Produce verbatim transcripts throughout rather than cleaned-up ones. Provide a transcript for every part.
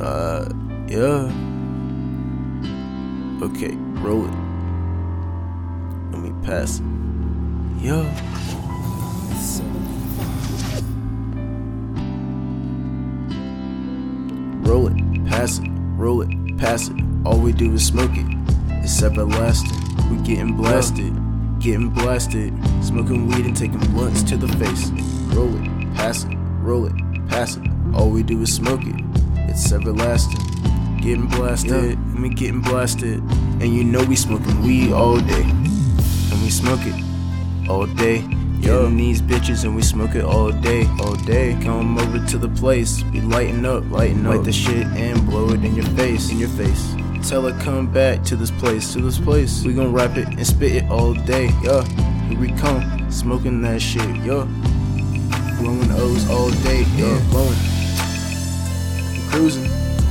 Uh, yeah. Okay, roll it. Let me pass it. Yeah. Roll it, pass it, roll it, pass it. All we do is smoke it. It's everlasting. We getting blasted, getting blasted. Smoking weed and taking blunts to the face. Roll it, pass it, roll it, pass it. All we do is smoke it. It's everlasting. Getting blasted, yeah. And we getting blasted. And you know we smoking weed all day. And we smoke it all day. Getting these bitches and we smoke it all day, all day. Come over to the place, we lighten up, lighten up. Light the shit and blow it in your face, in your face. Tell her come back to this place, to this place. We gon' rap it and spit it all day, yeah. Here we come, smoking that shit, yeah. Blowing O's all day, yeah. Blowing, we cruising,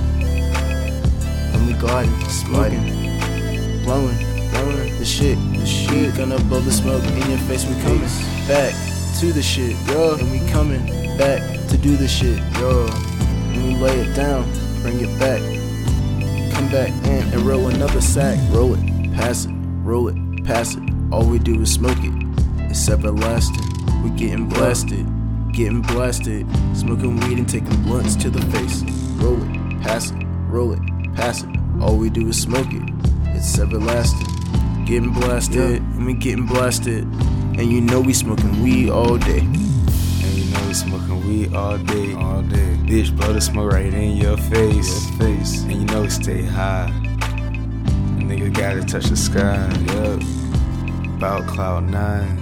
and we gliding, smoking, blowing, blowing the shit, the shit. Gonna blow the smoke in your face. We coming back to the shit, yeah. And we coming back to do the shit, yeah. And we lay it down, bring it back. Come back in and roll another sack. Roll it, pass it, roll it, pass it. All we do is smoke it. It's everlasting. We getting blasted, getting blasted. Smoking weed and taking blunts to the face. Roll it, pass it, roll it, pass it. All we do is smoke it. It's everlasting. Getting blasted, yeah. And we getting blasted. And you know we smoking weed all day. And you know we smoking weed all day, all day. Bitch, blow the smoke right in your face, your face. And you know we stay high. A nigga gotta touch the sky, yup. About cloud nine.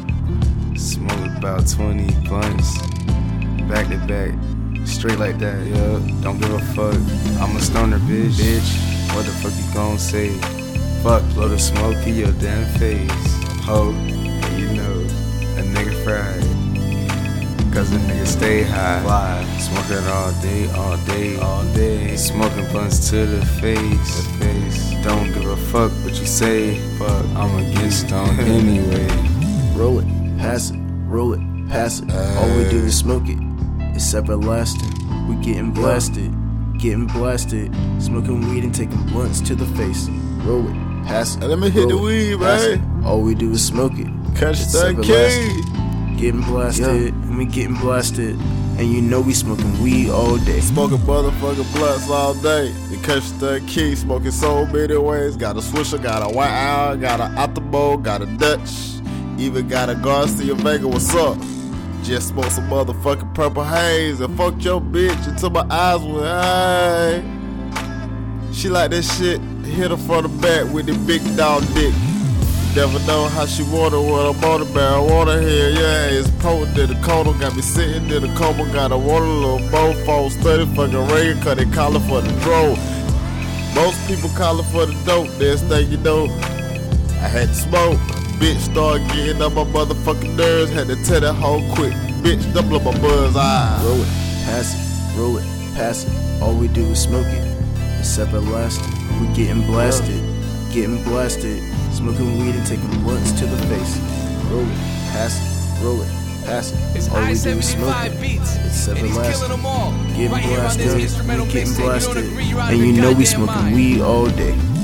Smoke about twenty blunts. Back to back, straight like that, yup. Don't give a fuck. I'm a stoner, bitch. Bitch, what the fuck you gon' say? Fuck, blow the smoke in your damn face. Ho, and you know, a nigga fried. Cause a nigga stay high. Fly. Smoking all day, all day, all day. Smoking blunts to the face, the face. Don't give a fuck what you say. Fuck, I'ma get stoned anyway. Roll it, pass it, roll it, pass it. Ay. All we do is smoke it. It's everlasting. We getting blasted, getting blasted. Smoking weed and taking blunts to the face. Roll it. Pass it, let me hit the weed, right? All we do is smoke it. Catch that key. Getting blasted, yeah. And we getting blasted. And you know we smoking weed all day. Smoking motherfucking blunts all day. You catch that key, smoking so many ways. Got a Swisher, got a White Owl, got a Optimo, got a Dutch. Even got a Garcia Vega, what's up? Just smoked some motherfucking purple haze and fucked your bitch until my eyes went high. She like that shit. Hit her from the back with the big dog dick. Never know how she want it when I'm on the marijuana here. Yeah, it's potent in the corner. Got me sitting in the coma. Got a water little mofo. Study fucking rain, cause they callin' for the drone. Most people callin' for the dope. Next thing you know, I had to smoke. Bitch started getting on my motherfucking nerves. Had to tell that hoe quick. Bitch, double up my buzz eyes. Roll it, pass it, roll it, pass it. All we do is smoke it. It's everlasting. We getting blasted, yeah. Getting blasted. Smoking weed and taking blunts to the face. Roll it, pass it, roll it, pass it. It's all we I do is smoke it. Beats, it's everlasting. Getting right blasted, we getting blasted. and and you know we smoking weed all day.